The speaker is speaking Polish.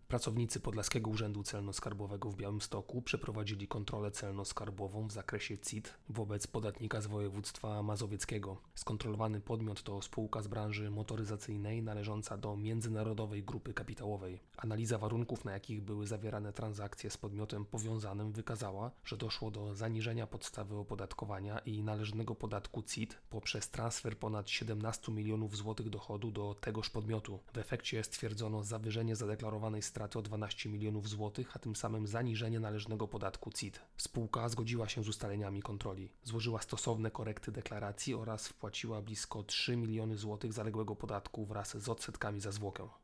Pracownicy Podlaskiego Urzędu Celno-Skarbowego w Białymstoku przeprowadzili kontrolę celno-skarbową w zakresie CIT wobec podatnika z województwa mazowieckiego. Skontrolowany podmiot to spółka z branży motoryzacyjnej należąca do międzynarodowej grupy kapitałowej. Analiza warunków, na jakich były zawierane transakcje z podmiotem powiązanym, wykazała, że doszło do zaniżenia podstawy opodatkowania i należnego podatku CIT poprzez transfer ponad 17 milionów złotych dochodu do tegoż podmiotu. W efekcie stwierdzono zawyżenie zadeklarowanej straty o 12 milionów złotych, a tym samym zaniżenie należnego podatku CIT. Spółka zgodziła się z ustaleniami kontroli. Złożyła stosowne korekty deklaracji oraz wpłaciła blisko 3 miliony złotych zaległego podatku wraz z odsetkami za zwłokę.